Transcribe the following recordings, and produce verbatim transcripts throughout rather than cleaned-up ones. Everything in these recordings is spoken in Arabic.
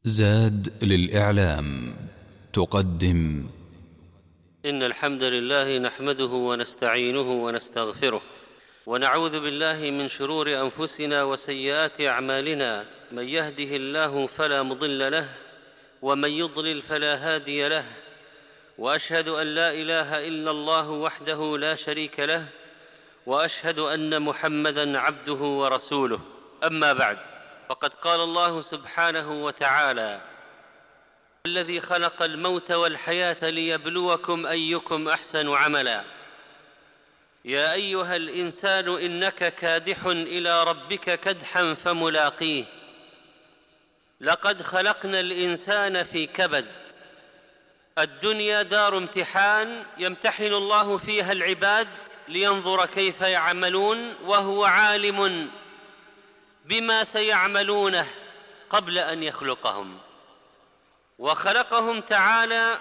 زاد للإعلام تقدم. إن الحمد لله نحمده ونستعينه ونستغفره ونعوذ بالله من شرور أنفسنا وسيئات أعمالنا، من يهده الله فلا مضل له ومن يضلل فلا هادي له، وأشهد أن لا إله إلا الله وحده لا شريك له، وأشهد أن محمدًا عبده ورسوله. أما بعد، فقد قال الله سبحانه وتعالى: الذي خلق الموت والحياة ليبلوكم أيكم أحسن عملا. يا أيها الإنسان إنك كادح إلى ربك كدحا فملاقيه. لقد خلقنا الإنسان في كبد. الدنيا دار امتحان يمتحن الله فيها العباد لينظر كيف يعملون، وهو عالم بما سيعملونه قبل أن يخلقهم. وخلقهم تعالى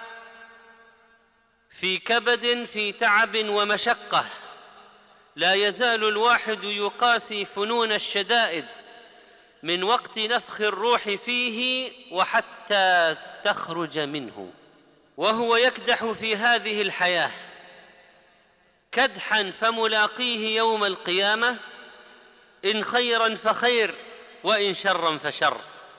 في كبد، في تعب ومشقة. لا يزال الواحد يقاسي فنون الشدائد من وقت نفخ الروح فيه وحتى تخرج منه، وهو يكدح في هذه الحياة كدحا فملاقيه يوم القيامة، إن خيرا فخير وإن شرا فشر.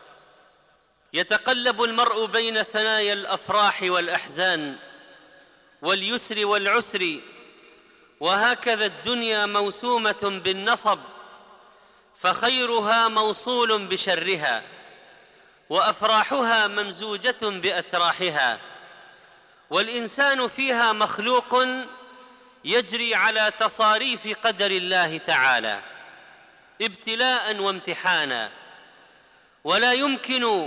يتقلب المرء بين ثنايا الأفراح والأحزان واليسر والعسر، وهكذا الدنيا موسومة بالنصب، فخيرها موصول بشرها، وأفراحها ممزوجة بأتراحها، والإنسان فيها مخلوق يجري على تصاريف قدر الله تعالى ابتلاء وامتحانا، ولا يمكن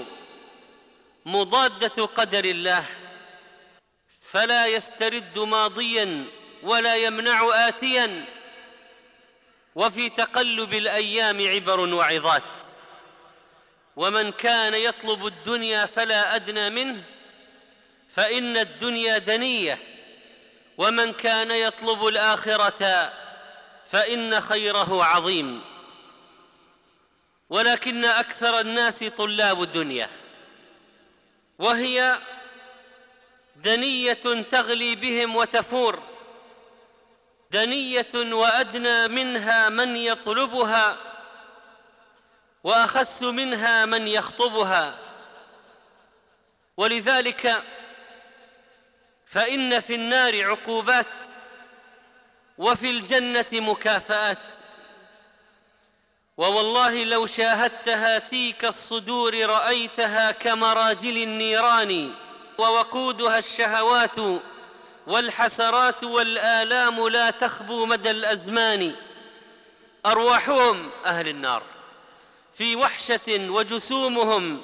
مضادة قدر الله، فلا يسترد ماضيا ولا يمنع آتيا. وفي تقلب الأيام عبر وعظات. ومن كان يطلب الدنيا فلا أدنى منه، فإن الدنيا دنية، ومن كان يطلب الآخرة فإن خيره عظيم. ولكن أكثر الناس طلاب الدنيا، وهي دنية تغلي بهم وتفور، دنية وأدنى منها من يطلبها، وأخس منها من يخطبها. ولذلك فإن في النار عقوبات وفي الجنة مكافآت. ووالله لو شاهدت هاتيك الصدور رأيتها كمراجل النيران، ووقودها الشهوات والحسرات والآلام لا تخبو مدى الأزمان. أرواحهم أهل النار في وحشة، وجسومهم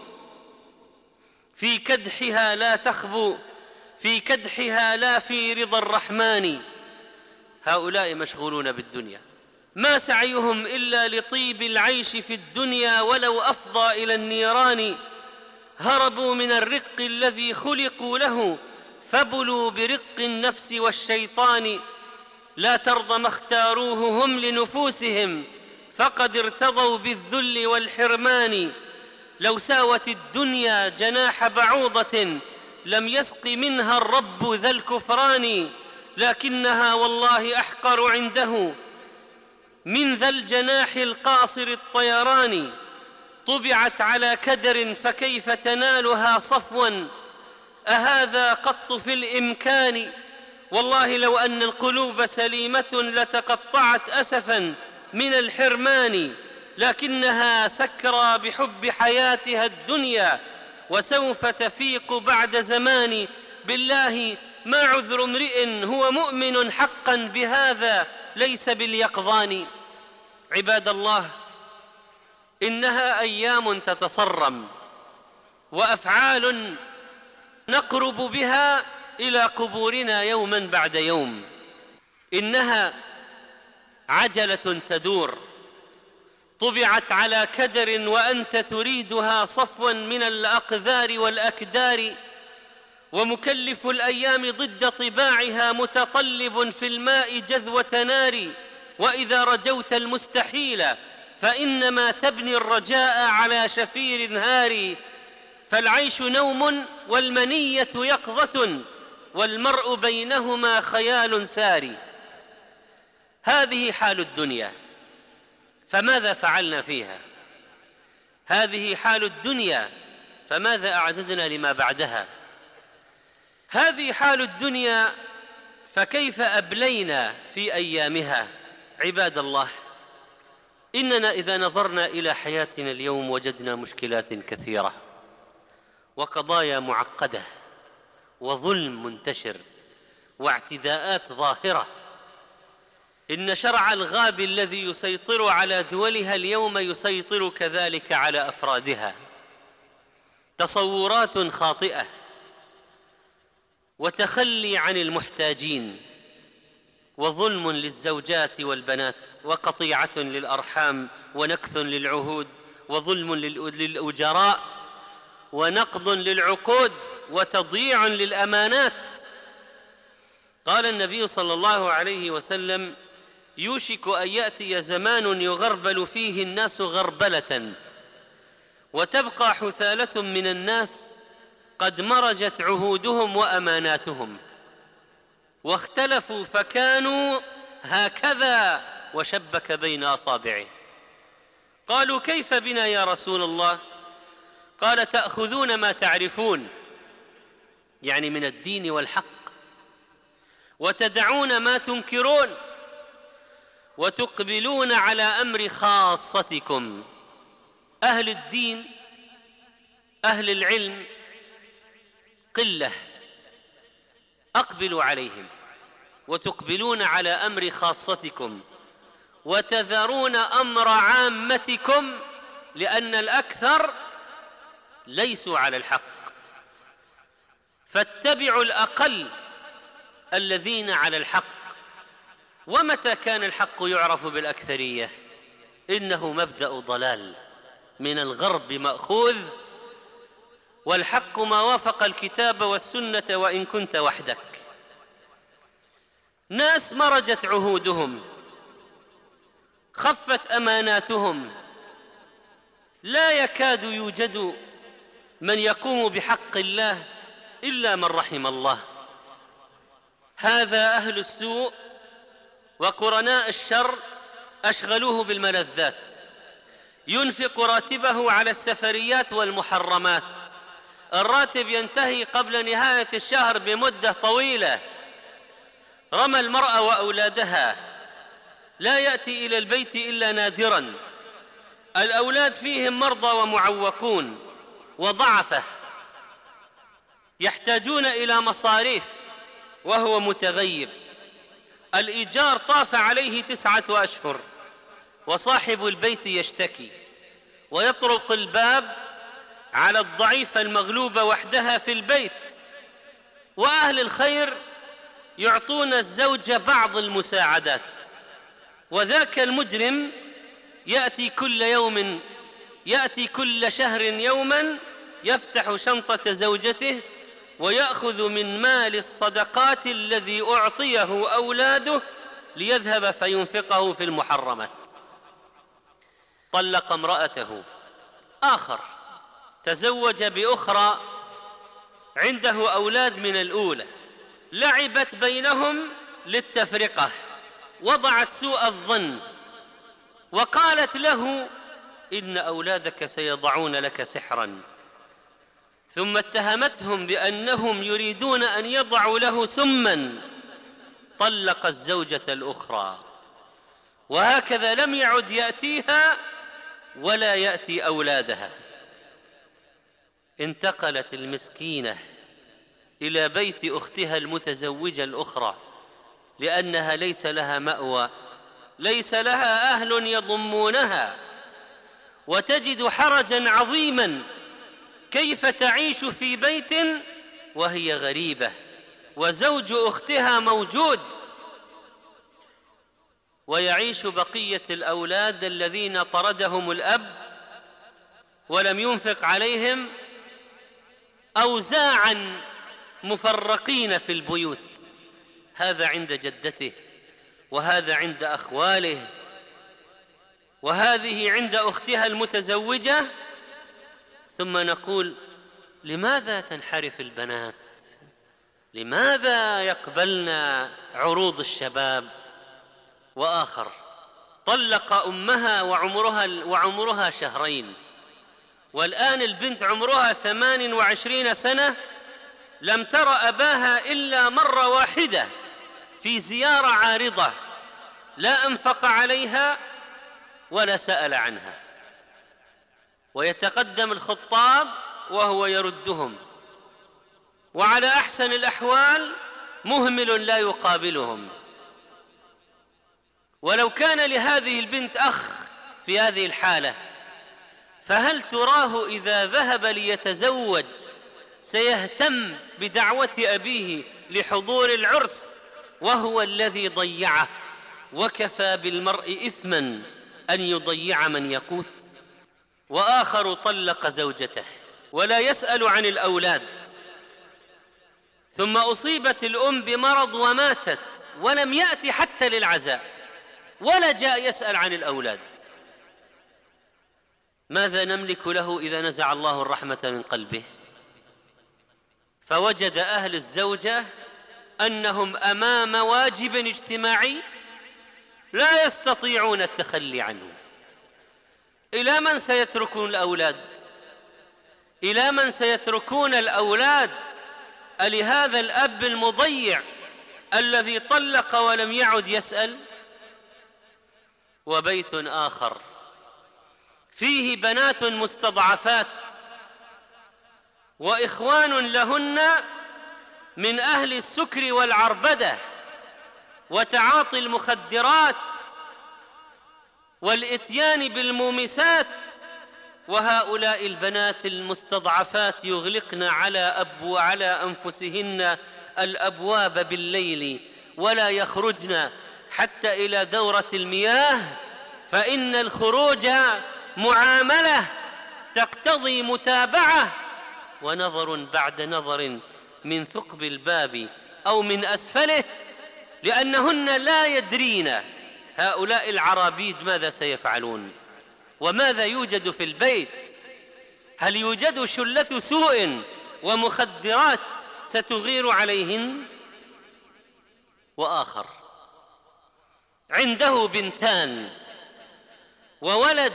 في كدحها لا تخبو، في كدحها لا في رضا الرحمن. هؤلاء مشغولون بالدنيا، ما سعيهم إلا لطيب العيش في الدنيا، ولو أفضى إلى النيران. هربوا من الرق الذي خلقوا له، فبلوا برق النفس والشيطان. لا ترضى ما اختاروه هم لنفوسهم، فقد ارتضوا بالذل والحرمان. لو ساوت الدنيا جناح بعوضة لم يسق منها الرب ذا الكفران، لكنها والله أحقر عنده من ذا الجناح القاصر الطيران. طبعت على كدر فكيف تنالها صفوا، أهذا قط في الإمكان. والله لو أن القلوب سليمة لتقطعت أسفا من الحرمان، لكنها سكرى بحب حياتها الدنيا، وسوف تفيق بعد زمان. بالله ما عذر امرئ هو مؤمن حقا بهذا ليس باليقظان. عباد الله، إنها أيام تتصرم، وأفعال نقرب بها إلى قبورنا يوما بعد يوم. إنها عجلة تدور، طبعت على كدر وأنت تريدها صفوا من الأقذار والأكدار. ومكلف الأيام ضد طباعها متطلب في الماء جذوة نار. وإذا رجوت المستحيل فإنما تبني الرجاء على شفير هاري. فالعيش نوم والمنية يقظة، والمرء بينهما خيال ساري. هذه حال الدنيا، فماذا فعلنا فيها؟ هذه حال الدنيا، فماذا أعددنا لما بعدها؟ هذه حال الدنيا، فكيف أبلينا في أيامها؟ عباد الله، إننا إذا نظرنا إلى حياتنا اليوم وجدنا مشكلات كثيرة وقضايا معقدة وظلم منتشر واعتداءات ظاهرة. إن شرع الغاب الذي يسيطر على دولها اليوم يسيطر كذلك على أفرادها. تصورات خاطئة وتخلي عن المحتاجين، وظلم للزوجات والبنات، وقطيعة للأرحام، ونكث للعهود، وظلم للأجراء، ونقض للعقود، وتضييع للأمانات. قال النبي صلى الله عليه وسلم: يوشك أن يأتي زمان يغربل فيه الناس غربلة، وتبقى حثالة من الناس قد مرجت عهودهم وأماناتهم، واختلفوا فكانوا هكذا، وشبك بين أصابعه. قالوا: كيف بنا يا رسول الله؟ قال: تأخذون ما تعرفون، يعني من الدين والحق، وتدعون ما تنكرون، وتقبلون على أمر خاصتكم. أهل الدين أهل العلم قلة، أقبلوا عليهم، وتقبلون على أمر خاصتكم، وتذرون أمر عامتكم، لأن الأكثر ليسوا على الحق. فاتبعوا الأقل الذين على الحق. ومتى كان الحق يعرف بالأكثرية؟ إنه مبدأ ضلال من الغرب مأخوذ، والحق ما وافق الكتاب والسنة وإن كنت وحدك. ناس مرجت عهودهم، خفت أماناتهم، لا يكاد يوجد من يقوم بحق الله إلا من رحم الله. هذا أهل السوء وقرناء الشر أشغلوه بالملذات، ينفق راتبه على السفريات والمحرمات، الراتب ينتهي قبل نهاية الشهر بمدة طويلة، رمى المرأة وأولادها، لا يأتي إلى البيت إلا نادراً، الأولاد فيهم مرضى ومعوقون وضعفة، يحتاجون إلى مصاريف وهو متغيب، الإيجار طاف عليه تسعة أشهر، وصاحب البيت يشتكي ويطرق الباب على الضعيفة المغلوبة وحدها في البيت، وأهل الخير يعطون الزوج بعض المساعدات، وذاك المجرم يأتي كل يوم يأتي كل شهر يوما يفتح شنطة زوجته ويأخذ من مال الصدقات الذي أعطيه أولاده ليذهب فينفقه في المحرمات. طلق امرأته، آخر تزوج بأخرى عنده أولاد من الأولى، لعبت بينهم للتفرقة، وضعت سوء الظن وقالت له: إن أولادك سيضعون لك سحرا، ثم اتهمتهم بأنهم يريدون أن يضعوا له سما. طلق الزوجة الأخرى، وهكذا لم يعد يأتيها ولا يأتي أولادها. انتقلت المسكينة إلى بيت أختها المتزوجة الأخرى، لأنها ليس لها مأوى، ليس لها أهل يضمونها، وتجد حرجا عظيما. كيف تعيش في بيت وهي غريبة وزوج أختها موجود، ويعيش بقية الأولاد الذين طردهم الأب ولم ينفق عليهم أوزاعا مفرقين في البيوت، هذا عند جدته، وهذا عند أخواله، وهذه عند أختها المتزوجة. ثم نقول: لماذا تنحرف البنات؟ لماذا يقبلن عروض الشباب؟ وآخر طلق أمها وعمرها, وعمرها شهرين، والآن البنت عمرها ثمان وعشرين سنة، لم تر أباها إلا مرة واحدة في زيارة عارضة، لا أنفق عليها ولا سأل عنها، ويتقدم الخطاب وهو يردهم، وعلى أحسن الأحوال مهمل لا يقابلهم. ولو كان لهذه البنت أخ في هذه الحالة، فهل تراه إذا ذهب ليتزوج سيهتم بدعوة أبيه لحضور العرس وهو الذي ضيعه؟ وكفى بالمرء إثما أن يضيع من يقوت. وآخر طلق زوجته ولا يسأل عن الأولاد، ثم أصيبت الأم بمرض وماتت ولم يأتي حتى للعزاء ولا جاء يسأل عن الأولاد. ماذا نملك له إذا نزع الله الرحمة من قلبه؟ فوجد أهل الزوجة أنهم أمام واجب اجتماعي لا يستطيعون التخلي عنه. إلى من سيتركون الأولاد؟ إلى من سيتركون الأولاد؟ ألهذا الأب المضيع الذي طلق ولم يعد يسأل؟ وبيت آخر فيه بنات مستضعفات وإخوان لهن من أهل السكر والعربدة وتعاطي المخدرات والإتيان بالمومسات، وهؤلاء البنات المستضعفات يغلقن على أب وعلى أنفسهن الأبواب بالليل ولا يخرجن حتى إلى دورة المياه، فإن الخروج معاملة تقتضي متابعة ونظر بعد نظر من ثقب الباب أو من أسفله، لأنهن لا يدرين هؤلاء العرابيد ماذا سيفعلون وماذا يوجد في البيت. هل يوجد شلة سوء ومخدرات ستغير عليهن؟ وآخر عنده بنتان وولد،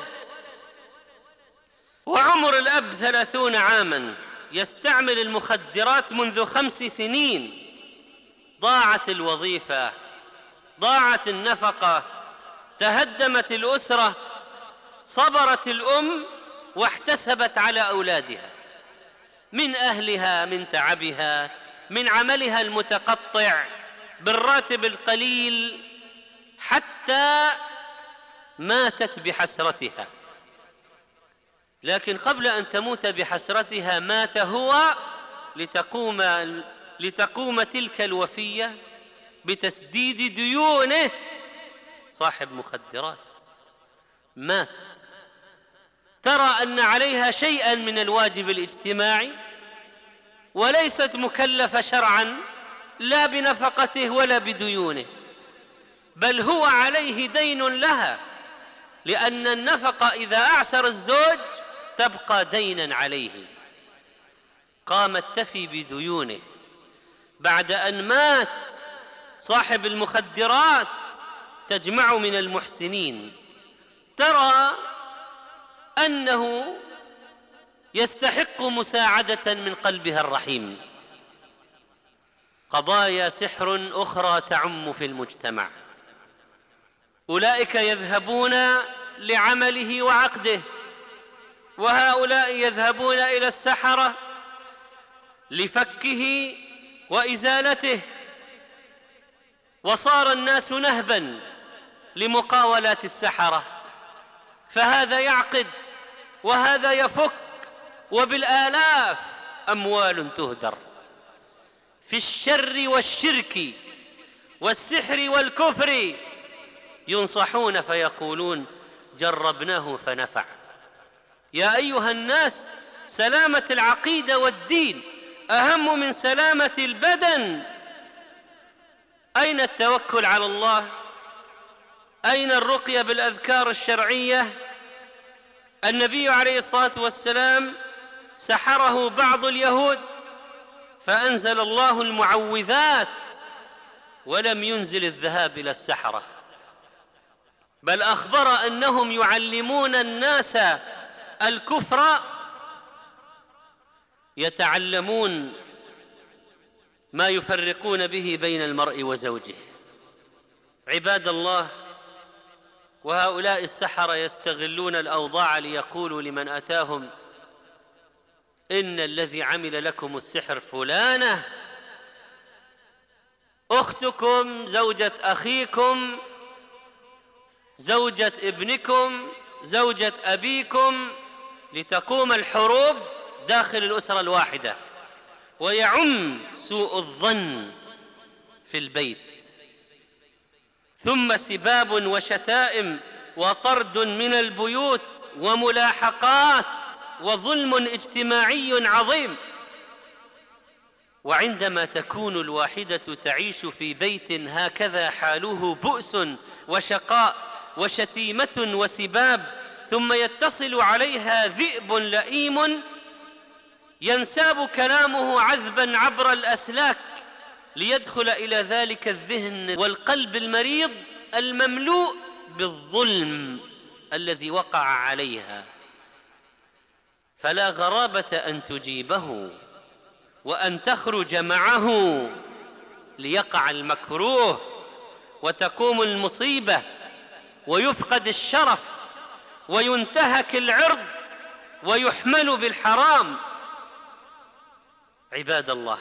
وعمر الأب ثلاثون عاما، يستعمل المخدرات منذ خمس سنين. ضاعت الوظيفة، ضاعت النفقة، تهدمت الأسرة، صبرت الأم واحتسبت على أولادها من أهلها، من تعبها، من عملها المتقطع بالراتب القليل، حتى ماتت بحسرتها. لكن قبل أن تموت بحسرتها مات هو لتقوم, لتقوم تلك الوفية بتسديد ديونه. صاحب مخدرات مات، ترى أن عليها شيئا من الواجب الاجتماعي وليست مكلفة شرعا لا بنفقته ولا بديونه، بل هو عليه دين لها، لأن النفقة إذا أعسر الزوج تبقى دينا عليه. قامت تفي بديونه بعد أن مات صاحب المخدرات، تجمع من المحسنين، ترى أنه يستحق مساعدة من قلبها الرحيم. قضايا سحر أخرى تعم في المجتمع، أولئك يذهبون لعمله وعقده، وهؤلاء يذهبون إلى السحرة لفكه وإزالته، وصار الناس نهبا لمقاولات السحرة، فهذا يعقد وهذا يفك، وبالآلاف أموال تهدر في الشر والشرك والسحر والكفر. ينصحون فيقولون جربناه فنفع. يا أيها الناس، سلامة العقيدة والدين أهم من سلامة البدن. أين التوكل على الله؟ أين الرقية بالأذكار الشرعية؟ النبي عليه الصلاة والسلام سحره بعض اليهود فأنزل الله المعوذات ولم ينزل الذهاب إلى السحرة، بل أخبر أنهم يعلمون الناس الكفر، يتعلمون ما يفرقون به بين المرء وزوجه. عباد الله، وهؤلاء السحرة يستغلون الأوضاع ليقولوا لمن أتاهم: إن الذي عمل لكم السحر فلانة أختكم، زوجة أخيكم، زوجة ابنكم، زوجة أبيكم، لتقوم الحروب داخل الأسرة الواحدة ويعم سوء الظن في البيت، ثم سباب وشتائم وطرد من البيوت وملاحقات وظلم اجتماعي عظيم. وعندما تكون الواحدة تعيش في بيت هكذا حاله بؤس وشقاء وشتيمة وسباب، ثم يتصل عليها ذئب لئيم ينساب كلامه عذبا عبر الأسلاك ليدخل إلى ذلك الذهن والقلب المريض المملوء بالظلم الذي وقع عليها، فلا غرابة أن تجيبه وأن تخرج معه ليقع المكروه وتقوم المصيبة ويفقد الشرف وينتهك العرض ويحمل بالحرام. عباد الله،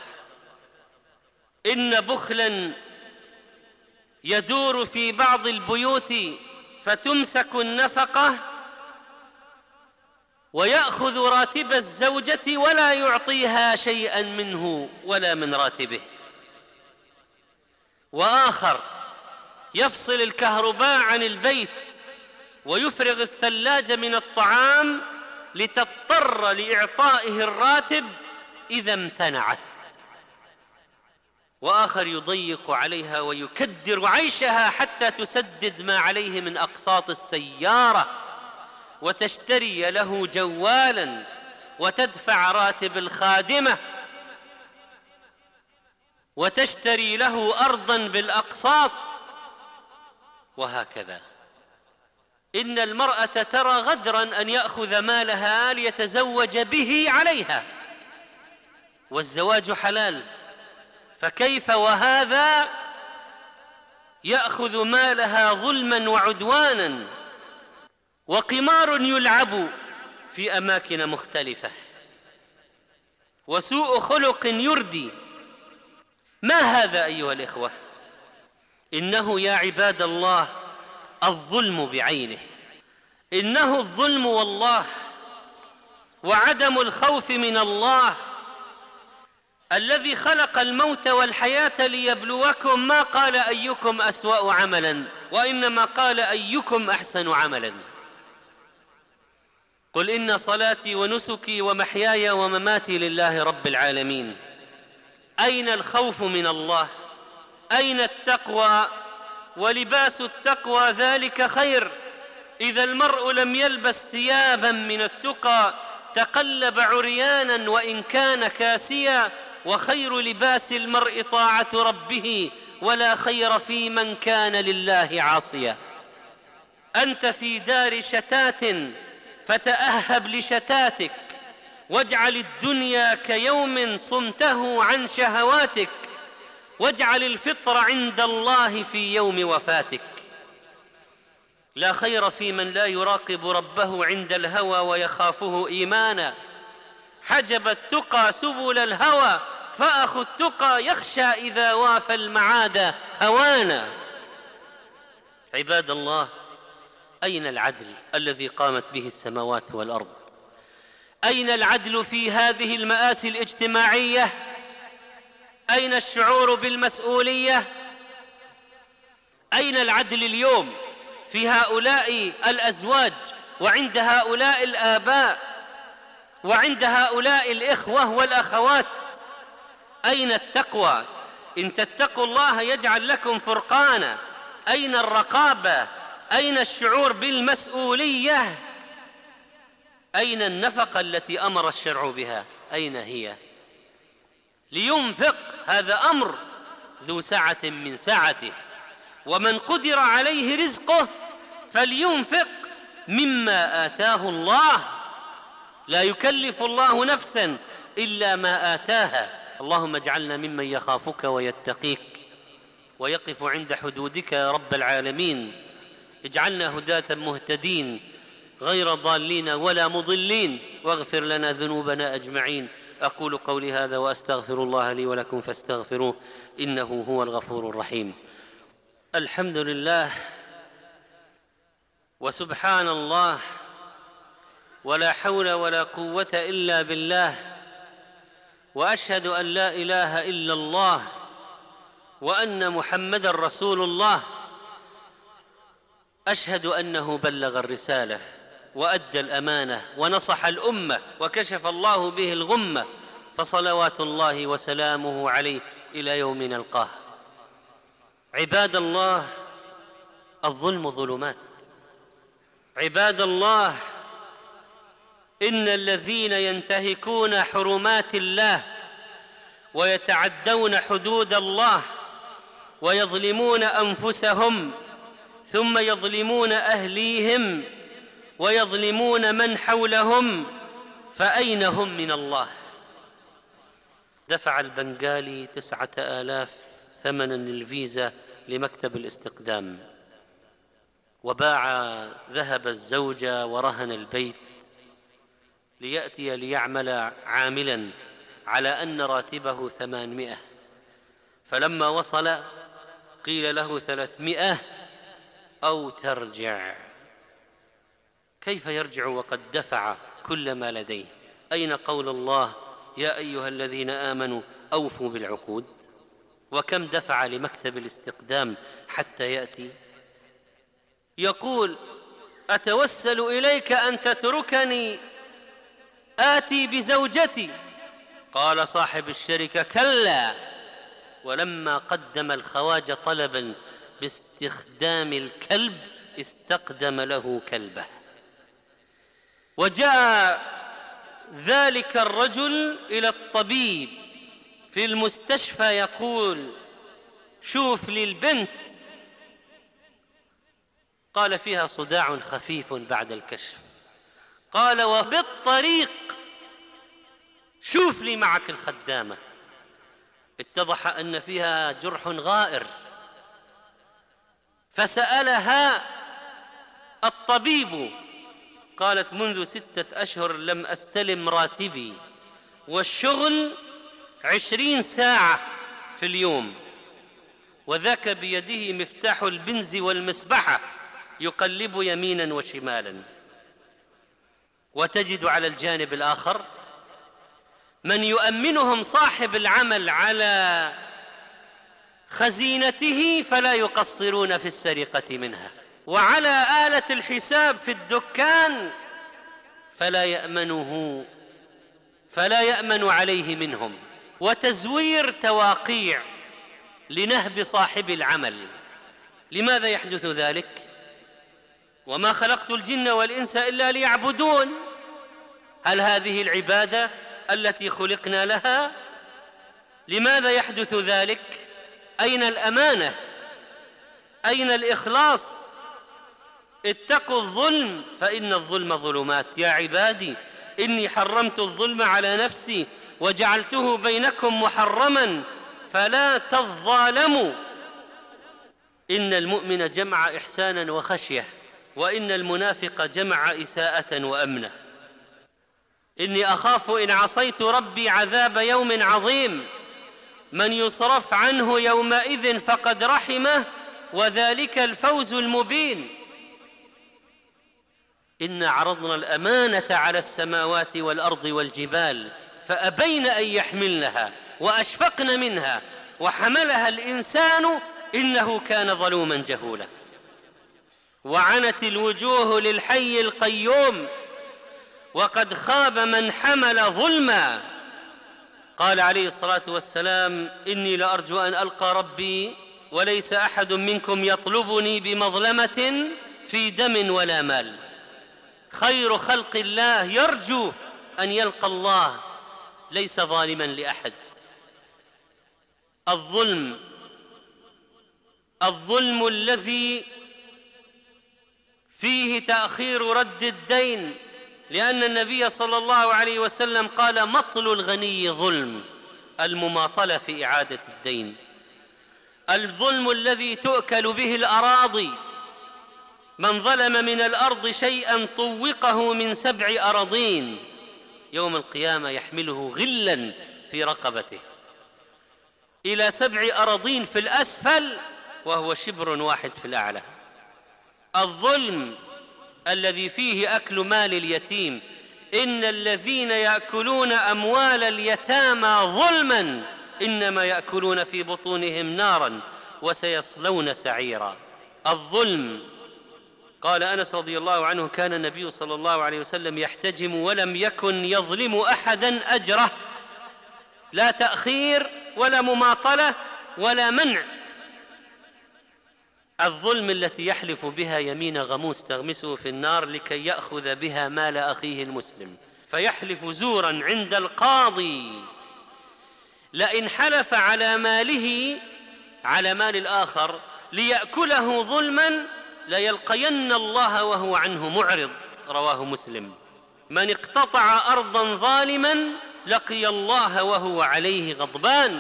إن بخلا يدور في بعض البيوت فتمسك النفقة ويأخذ راتب الزوجة ولا يعطيها شيئا منه ولا من راتبه، وآخر يفصل الكهرباء عن البيت ويفرغ الثلاجة من الطعام لتضطر لإعطائه الراتب إذا امتنعت، وآخر يضيق عليها ويكدر عيشها حتى تسدد ما عليه من أقساط السيارة وتشتري له جوالا وتدفع راتب الخادمة وتشتري له أرضا بالأقساط، وهكذا. إن المرأة ترى غدرا أن يأخذ مالها ليتزوج به عليها، والزواج حلال، فكيف وهذا يأخذ مالها ظلما وعدوانا؟ وقمار يلعب في أماكن مختلفة، وسوء خلق يردي. ما هذا أيها الإخوة؟ إنه يا عباد الله الظلم بعينه، إنه الظلم والله، وعدم الخوف من الله الذي خلق الموت والحياة ليبلوكم. ما قال أيكم أسوأ عملا، وإنما قال أيكم أحسن عملا. قل إن صلاتي ونسكي ومحياي ومماتي لله رب العالمين. أين الخوف من الله؟ أين التقوى؟ ولباس التقوى ذلك خير. إذا المرء لم يلبس ثيابا من التقى تقلب عريانا وإن كان كاسيا، وخير لباس المرء طاعة ربه، ولا خير في من كان لله عاصيا. أنت في دار شتات فتأهب لشتاتك، واجعل الدنيا كيوم صمته عن شهواتك، واجعل الفطر عند الله في يوم وفاتك. لا خير في من لا يراقب ربه عند الهوى ويخافه إيمانا. حجب التقى سبل الهوى، فأخو التقى يخشى إذا وافى المعاد هوانا. عباد الله، أين العدل الذي قامت به السماوات والأرض؟ أين العدل في هذه المآسي الاجتماعية؟ أين الشعور بالمسؤولية؟ أين العدل اليوم في هؤلاء الأزواج وعند هؤلاء الآباء وعند هؤلاء الإخوة والأخوات؟ أين التقوى؟ إن تتقوا الله يجعل لكم فرقانا. أين الرقابة؟ أين الشعور بالمسؤولية؟ أين النفقة التي أمر الشرع بها؟ أين هي؟ لينفق، هذا أمر ذو سعة من سعته، ومن قدر عليه رزقه فلينفق مما آتاه الله، لا يكلف الله نفسا إلا ما آتاها. اللهم اجعلنا ممن يخافك ويتقيك ويقف عند حدودك يا رب العالمين. اجعلنا هداة مهتدين غير ضالين ولا مضلين، واغفر لنا ذنوبنا أجمعين. أقول قولي هذا وأستغفر الله لي ولكم فاستغفروه إنه هو الغفور الرحيم. الحمد لله وسبحان الله ولا حول ولا قوة إلا بالله، وأشهد أن لا إله إلا الله وأن محمدًا رسول الله. أشهد أنه بلغ الرسالة وأدى الأمانة ونصح الأمة وكشف الله به الغمة، فصلوات الله وسلامه عليه إلى يوم نلقاه. عباد الله، الظلم ظلمات. عباد الله، إن الذين ينتهكون حرمات الله ويتعدون حدود الله ويظلمون أنفسهم ثم يظلمون أهليهم ويظلمون من حولهم، فأين هم من الله؟ دفع البنغالي تسعة آلاف ثمنا للفيزا لمكتب الاستقدام، وباع ذهب الزوجة ورهن البيت ليأتي ليعمل عاملا على أن راتبه ثمانمائة، فلما وصل قيل له ثلاثمائة أو ترجع. كيف يرجع وقد دفع كل ما لديه؟ أين قول الله يا أيها الذين آمنوا أوفوا بالعقود؟ وكم دفع لمكتب الاستقدام حتى يأتي؟ يقول أتوسل إليك أن تتركني آتي بزوجتي. قال صاحب الشركة كلا، ولما قدم الخواج طلبا باستخدام الكلب استقدم له كلبه. وجاء ذلك الرجل إلى الطبيب في المستشفى يقول شوف لي البنت. قال فيها صداع خفيف بعد الكشف. قال وبالطريق شوف لي معك الخدامة. اتضح أن فيها جرح غائر، فسألها الطبيب، قالت منذ ستة أشهر لم أستلم راتبي، والشغل عشرين ساعة في اليوم، وذاك بيده مفتاح البنز والمسبحة يقلب يمينا وشمالا. وتجد على الجانب الآخر من يؤمنهم صاحب العمل على خزينته فلا يقصرون في السرقة منها، وعلى آلة الحساب في الدكان فلا يأمنه فلا يأمن عليه منهم، وتزوير تواقيع لنهب صاحب العمل. لماذا يحدث ذلك؟ وما خلقت الجن والإنس إلا ليعبدون. هل هذه العبادة التي خلقنا لها؟ لماذا يحدث ذلك؟ أين الأمانة؟ أين الإخلاص؟ اتقوا الظلم فإن الظلم ظلمات. يا عبادي إني حرمت الظلم على نفسي وجعلته بينكم محرما فلا تظالموا. إن المؤمن جمع إحسانا وخشية، وإن المنافق جمع إساءة وأمنة. إني أخاف إن عصيت ربي عذاب يوم عظيم، من يصرف عنه يومئذ فقد رحمه وذلك الفوز المبين. إنا عرضنا الأمانة على السماوات والأرض والجبال فأبين أن يحملنها وأشفقن منها وحملها الإنسان إنه كان ظلوما جهولا. وعنت الوجوه للحي القيوم وقد خاب من حمل ظلما. قال عليه الصلاة والسلام إني لأرجو أن ألقى ربي وليس أحد منكم يطلبني بمظلمة في دم ولا مال. خير خلق الله يرجو أن يلقى الله ليس ظالما لأحد. الظلم الظلم الذي فيه تأخير رد الدين، لأن النبي صلى الله عليه وسلم قال: مطل الغني ظلم، المماطلة في إعادة الدين. الظلم الذي تؤكل به الأراضي، من ظلم من الأرض شيئا طوقه من سبع أراضين يوم القيامة يحمله غلا في رقبته إلى سبع أراضين في الأسفل وهو شبر واحد في الأعلى. الظلم الذي فيه أكل مال اليتيم، إن الذين يأكلون أموال اليتامى ظلما إنما يأكلون في بطونهم نارا وسيصلون سعيرا. الظلم، قال أنس رضي الله عنه: كان النبي صلى الله عليه وسلم يحتجم ولم يكن يظلم أحدا أجره، لا تأخير ولا مماطلة ولا منع. الظلم التي يحلف بها يمين غموس تغمسه في النار لكي يأخذ بها مال أخيه المسلم، فيحلف زورا عند القاضي لئن حلف على ماله على مال الآخر ليأكله ظلما ليلقين الله وهو عنه معرض. رواه مسلم. من اقتطع أرضا ظالما لقي الله وهو عليه غضبان.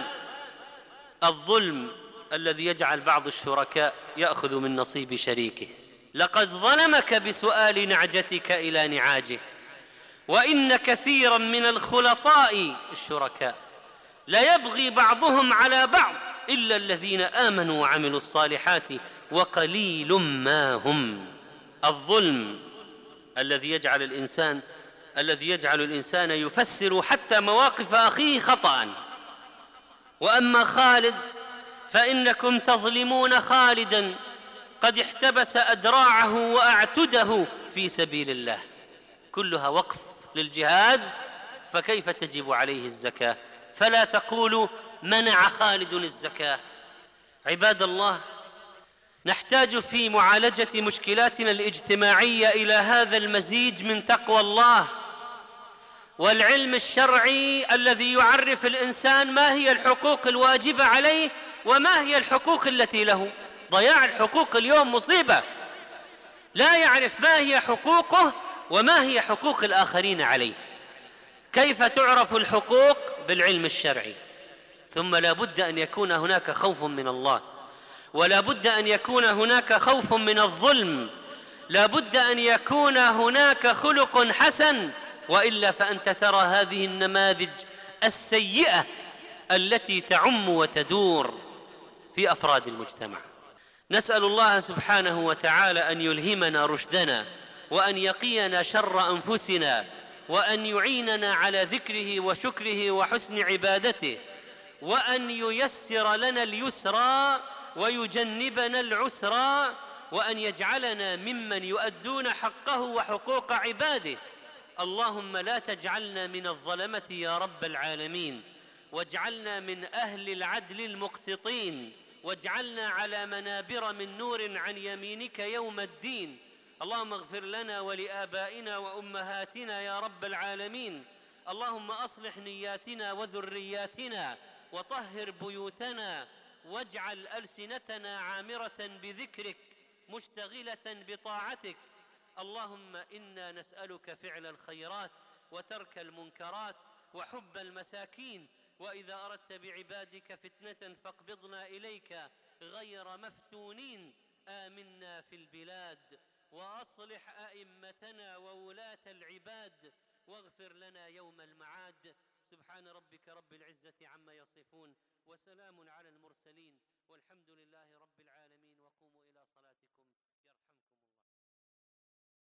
الظلم الذي يجعل بعض الشركاء يأخذ من نصيب شريكه. لقد ظلمك بسؤال نعجتك إلى نعاجه، وإن كثيرا من الخلطاء الشركاء لا يبغي بعضهم على بعض إلا الذين آمنوا وعملوا الصالحات وقليل ما هم. الظلم الذي يجعل الإنسان الذي يجعل الإنسان يفسر حتى مواقف أخيه خطأ. وأما خالد فإنكم تظلمون خالدا قد احتبس أدراعه وأعتده في سبيل الله، كلها وقف للجهاد، فكيف تجب عليه الزكاة؟ فلا تقولوا منع خالد الزكاة. عباد الله، نحتاج في معالجة مشكلاتنا الاجتماعية إلى هذا المزيج من تقوى الله والعلم الشرعي الذي يعرف الإنسان ما هي الحقوق الواجبة عليه وما هي الحقوق التي له. ضياع الحقوق اليوم مصيبة، لا يعرف ما هي حقوقه وما هي حقوق الآخرين عليه. كيف تعرف الحقوق؟ بالعلم الشرعي، ثم لا بد أن يكون هناك خوف من الله، ولا بد أن يكون هناك خوف من الظلم، لا بد أن يكون هناك خلق حسن، وإلا فأنت ترى هذه النماذج السيئة التي تعم وتدور في أفراد المجتمع. نسأل الله سبحانه وتعالى أن يلهمنا رشدنا، وأن يقينا شر أنفسنا، وأن يعيننا على ذكره وشكره وحسن عبادته، وأن ييسر لنا اليسرى ويجنبنا العسرى، وأن يجعلنا ممن يؤدون حقه وحقوق عباده. اللهم لا تجعلنا من الظلمة يا رب العالمين، واجعلنا من أهل العدل المقسطين، واجعلنا على منابر من نور عن يمينك يوم الدين. اللهم اغفر لنا ولآبائنا وأمهاتنا يا رب العالمين. اللهم أصلح نياتنا وذرياتنا، وطهر بيوتنا، واجعل ألسنتنا عامرة بذكرك مشتغلة بطاعتك. اللهم إنا نسألك فعل الخيرات وترك المنكرات وحب المساكين، وإذا أردت بعبادك فتنة فاقبضنا إليك غير مفتونين. آمنا في البلاد، وأصلح أئمتنا وولاة العباد، واغفر لنا يوم المعاد. سبحان ربك رب العزة عما يصفون، وسلام على المرسلين، والحمد لله رب العالمين. وقوموا إلى صلاتكم.